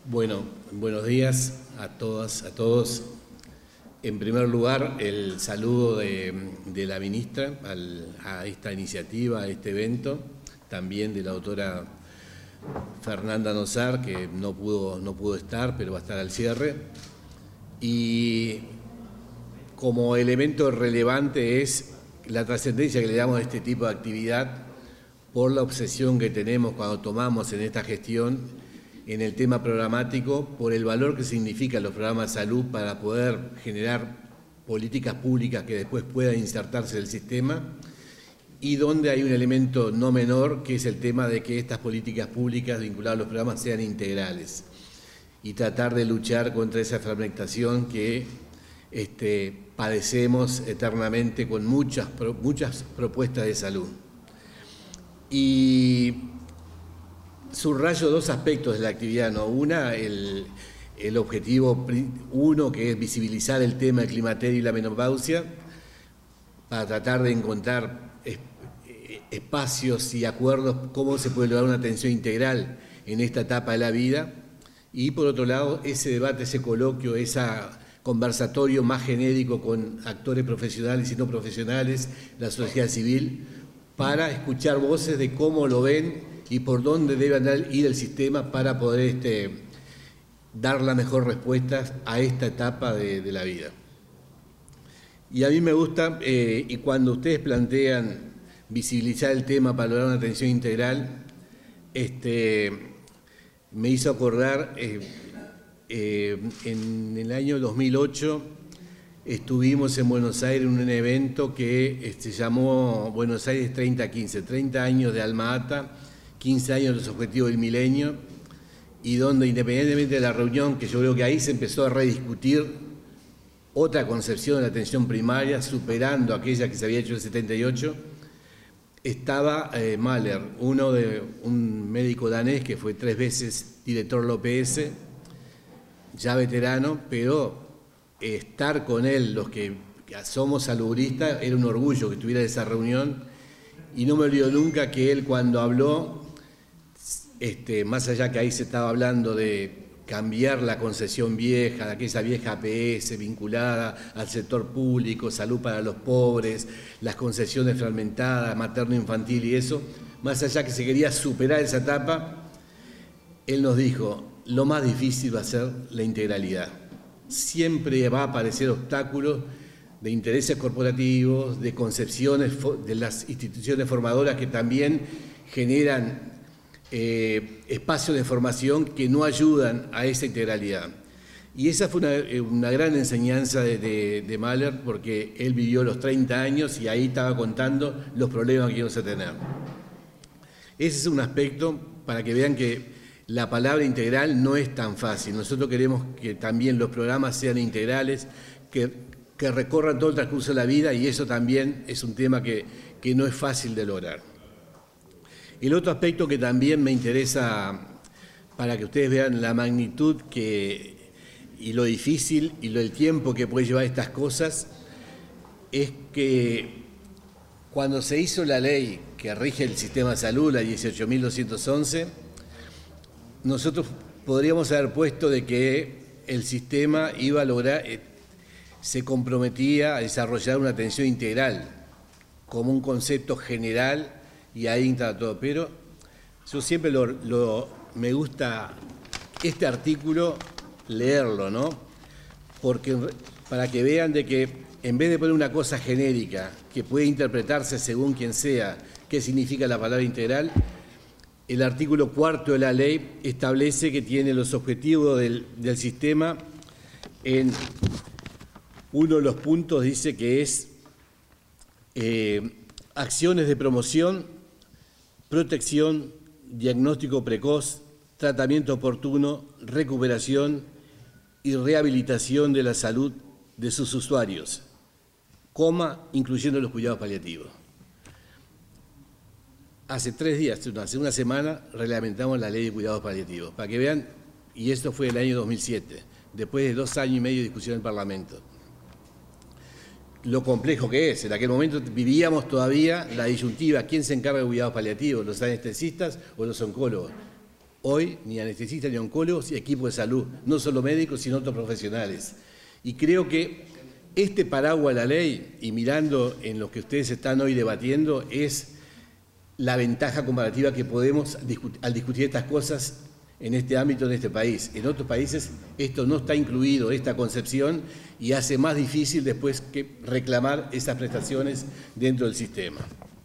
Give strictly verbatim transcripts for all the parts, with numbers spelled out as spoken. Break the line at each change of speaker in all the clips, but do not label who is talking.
Bueno, buenos días a todas, a todos. En primer lugar, el saludo de, de la ministra al, a esta iniciativa, a este evento, también de la doctora Fernanda Nosar, que no pudo, no pudo estar, pero va a estar al cierre. Y como elemento relevante es la trascendencia que le damos a este tipo de actividad por la obsesión que tenemos cuando tomamos en esta gestión en el tema programático, por el valor que significan los programas de salud para poder generar políticas públicas que después puedan insertarse en el sistema, y donde hay un elemento no menor, que es el tema de que estas políticas públicas vinculadas a los programas sean integrales, y tratar de luchar contra esa fragmentación que este, padecemos eternamente con muchas, muchas propuestas de salud. Y subrayo dos aspectos de la actividad, ¿no? Una, el, el objetivo uno, que es visibilizar el tema del climaterio y la menopausia, para tratar de encontrar es, espacios y acuerdos, cómo se puede lograr una atención integral en esta etapa de la vida. Y por otro lado, ese debate, ese coloquio, ese conversatorio más genérico con actores profesionales y no profesionales, la sociedad civil, para escuchar voces de cómo lo ven y por dónde debe andar, ir el sistema para poder este, dar la mejor respuesta a esta etapa de, de la vida. Y a mí me gusta, eh, y cuando ustedes plantean visibilizar el tema para lograr una atención integral, este, me hizo acordar, eh, eh, en el año dos mil ocho estuvimos en Buenos Aires en un evento que se llamó Buenos Aires treinta quince, treinta años de Alma Ata, quince años de los objetivos del milenio, y donde, independientemente de la reunión, que yo creo que ahí se empezó a rediscutir otra concepción de la atención primaria, superando aquella que se había hecho en el setenta y ocho, estaba eh, Mahler, uno de un médico danés que fue tres veces director del O P S, ya veterano, pero estar con él, los que somos saludistas, era un orgullo que estuviera en esa reunión, y no me olvido nunca que él, cuando habló, Este, más allá que ahí se estaba hablando de cambiar la concesión vieja, de aquella vieja A P S vinculada al sector público, salud para los pobres, las concesiones fragmentadas, materno-infantil y eso, más allá que se quería superar esa etapa, él nos dijo, lo más difícil va a ser la integralidad. Siempre va a aparecer obstáculos de intereses corporativos, de concepciones de las instituciones formadoras que también generan Eh, espacios de formación que no ayudan a esa integralidad. Y esa fue una, una gran enseñanza de, de, de Mahler, porque él vivió los treinta años y ahí estaba contando los problemas que íbamos a tener. Ese es un aspecto para que vean que la palabra integral no es tan fácil. Nosotros queremos que también los programas sean integrales, que, que recorran todo el transcurso de la vida, y eso también es un tema que, que no es fácil de lograr. El otro aspecto que también me interesa, para que ustedes vean la magnitud que, y lo difícil y lo, el tiempo que puede llevar estas cosas, es que cuando se hizo la ley que rige el sistema de salud, la dieciocho mil doscientos once, nosotros podríamos haber puesto de que el sistema iba a lograr, eh, se comprometía a desarrollar una atención integral como un concepto general, y ahí está todo. Pero yo siempre lo, lo, me gusta este artículo leerlo, ¿no? Porque para que vean de que en vez de poner una cosa genérica que puede interpretarse según quien sea qué significa la palabra integral, el artículo cuarto de la ley establece que tiene los objetivos del, del sistema. En uno de los puntos dice que es eh, acciones de promoción, protección, diagnóstico precoz, tratamiento oportuno, recuperación y rehabilitación de la salud de sus usuarios, coma, incluyendo los cuidados paliativos. Hace tres días, hace una semana, reglamentamos la ley de cuidados paliativos, para que vean, y esto fue el año dos mil siete, después de dos años y medio de discusión en el Parlamento. Lo complejo que es. En aquel momento vivíamos todavía la disyuntiva, ¿quién se encarga de cuidados paliativos? ¿Los anestesistas o los oncólogos? hoy ni anestesistas, ni oncólogos, y equipos de salud, no solo médicos, sino otros profesionales. Y creo que este paraguas de la ley, y mirando en lo que ustedes están hoy debatiendo, es la ventaja comparativa que podemos, al discutir estas cosas en este ámbito, en este país. En otros países esto no está incluido, esta concepción, y hace más difícil después que reclamar esas prestaciones dentro del sistema.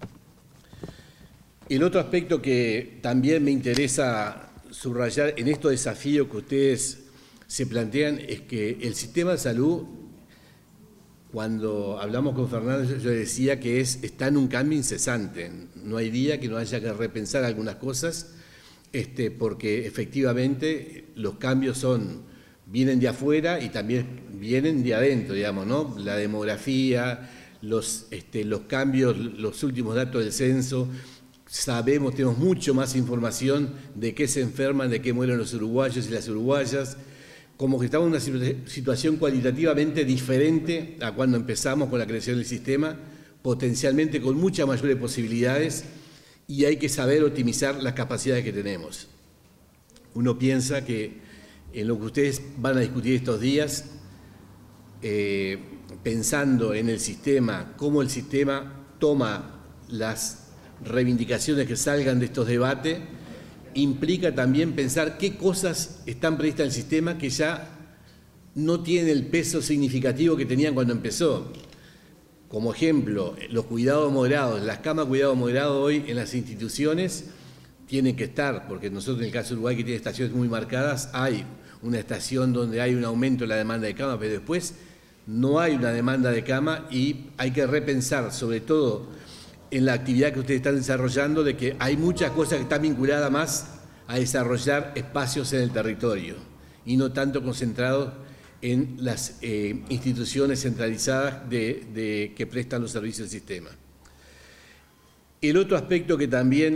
El otro aspecto que también me interesa subrayar en estos desafíos que ustedes se plantean es que el sistema de salud, cuando hablamos con Fernando, yo decía que es, está en un cambio incesante. No hay día que no haya que repensar algunas cosas, este, porque efectivamente los cambios son, vienen de afuera y también vienen de adentro, digamos, ¿no? La demografía, los, este, los cambios, los últimos datos del censo. Sabemos, tenemos mucho más información de qué se enferman, de qué mueren los uruguayos y las uruguayas, como que estamos en una situación cualitativamente diferente a cuando empezamos con la creación del sistema, potencialmente con muchas mayores posibilidades, y hay que saber optimizar las capacidades que tenemos. Uno piensa que en lo que ustedes van a discutir estos días, eh, pensando en el sistema, cómo el sistema toma las reivindicaciones que salgan de estos debates, implica también pensar qué cosas están previstas en el sistema que ya no tienen el peso significativo que tenían cuando empezó. Como ejemplo, los cuidados moderados, las camas de cuidado moderado hoy en las instituciones tienen que estar, porque nosotros en el caso de Uruguay, que tiene estaciones muy marcadas, hay una estación donde hay un aumento en la demanda de cama, pero después no hay una demanda de cama y hay que repensar, sobre todo en la actividad que ustedes están desarrollando, de que hay muchas cosas que están vinculadas más a desarrollar espacios en el territorio y no tanto concentrados en las eh, instituciones centralizadas de, de, que prestan los servicios del sistema. El otro aspecto que también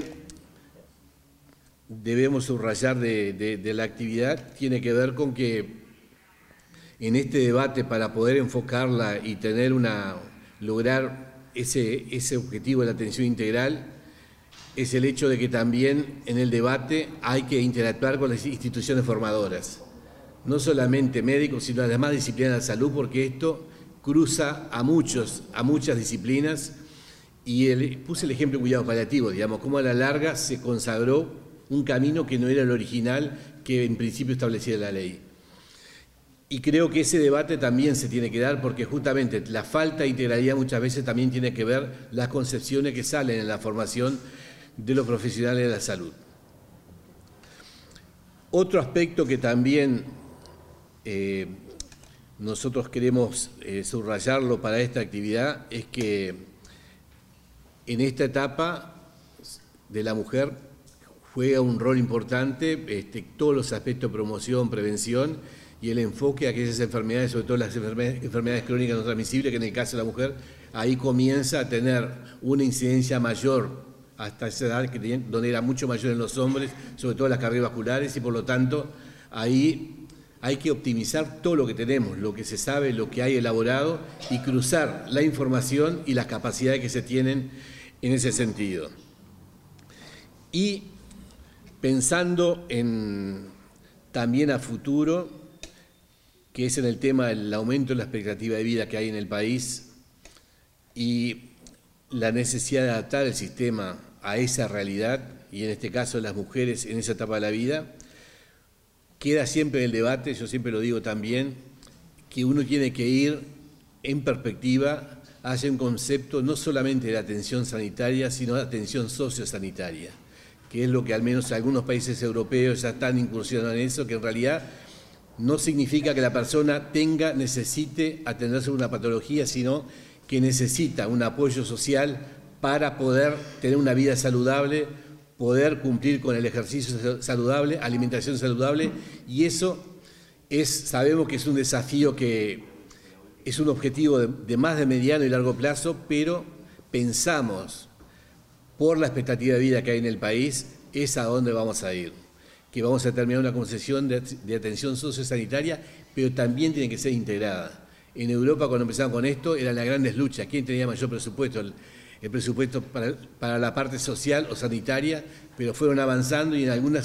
debemos subrayar de, de, de la actividad tiene que ver con que en este debate, para poder enfocarla y tener una, lograr Ese, ese objetivo de la atención integral, es el hecho de que también en el debate hay que interactuar con las instituciones formadoras, no solamente médicos, sino las demás disciplinas de la salud, porque esto cruza a muchos, a muchas disciplinas, y el, puse el ejemplo de cuidado paliativo, digamos, cómo a la larga se consagró un camino que no era el original que en principio establecía la ley. Y creo que ese debate también se tiene que dar, porque justamente la falta de integralidad muchas veces también tiene que ver las concepciones que salen en la formación de los profesionales de la salud. Otro aspecto que también eh, nosotros queremos eh, subrayarlo para esta actividad es que en esta etapa de la mujer juega un rol importante este, todos los aspectos de promoción, prevención, y el enfoque a aquellas enfermedades, sobre todo las enfermedades crónicas no transmisibles, que en el caso de la mujer, ahí comienza a tener una incidencia mayor hasta esa edad, que tenía, donde era mucho mayor en los hombres, sobre todo las cardiovasculares, y por lo tanto ahí hay que optimizar todo lo que tenemos, lo que se sabe, lo que hay elaborado, y cruzar la información y las capacidades que se tienen en ese sentido. Y pensando en, también a futuro, que es en el tema del aumento de la expectativa de vida que hay en el país y la necesidad de adaptar el sistema a esa realidad, y en este caso las mujeres en esa etapa de la vida, queda siempre en el debate, yo siempre lo digo también, que uno tiene que ir en perspectiva hacia un concepto no solamente de atención sanitaria, sino de atención sociosanitaria, que es lo que al menos algunos países europeos ya están incursionando en eso, que en realidad no significa que la persona tenga, necesite atenderse a una patología, sino que necesita un apoyo social para poder tener una vida saludable, poder cumplir con el ejercicio saludable, alimentación saludable, y eso es, sabemos que es un desafío que es un objetivo de, de más de mediano y largo plazo, pero pensamos, por la expectativa de vida que hay en el país, es a dónde vamos a ir. Que vamos a terminar una concesión de, de atención sociosanitaria, pero también tiene que ser integrada. En Europa, cuando empezaron con esto, eran las grandes luchas. ¿Quién tenía mayor presupuesto? El, el presupuesto para, para la parte social o sanitaria, pero fueron avanzando y en algunas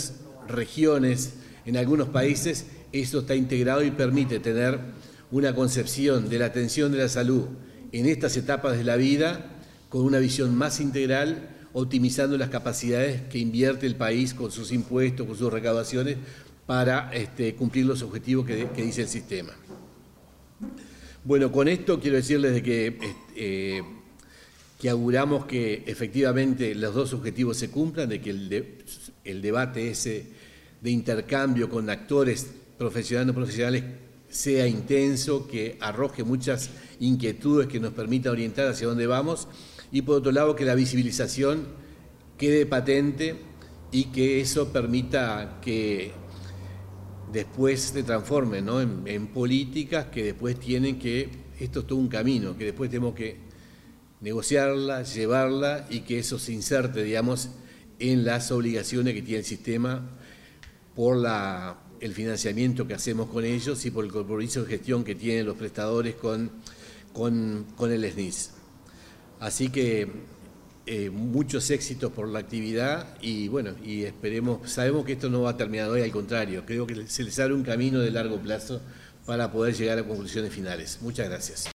regiones, en algunos países, esto está integrado y permite tener una concepción de la atención de la salud en estas etapas de la vida con una visión más integral, optimizando las capacidades que invierte el país con sus impuestos, con sus recaudaciones, para este, cumplir los objetivos que, que dice el sistema. Bueno, con esto quiero decirles de que, eh, que auguramos que efectivamente los dos objetivos se cumplan, de que el, de, el debate ese de intercambio con actores profesionales o profesionales sea intenso, que arroje muchas inquietudes que nos permita orientar hacia dónde vamos, y por otro lado que la visibilización quede patente y que eso permita que después se transforme, ¿no? en, en políticas que después tienen que, esto es todo un camino, que después tenemos que negociarla, llevarla y que eso se inserte, digamos, en las obligaciones que tiene el sistema por la, el financiamiento que hacemos con ellos y por el compromiso de gestión que tienen los prestadores con, con, con el S N I S. Así que eh, muchos éxitos por la actividad y bueno, y esperemos, sabemos que esto no va a terminar hoy, al contrario, creo que se les abre un camino de largo plazo para poder llegar a conclusiones finales. Muchas gracias.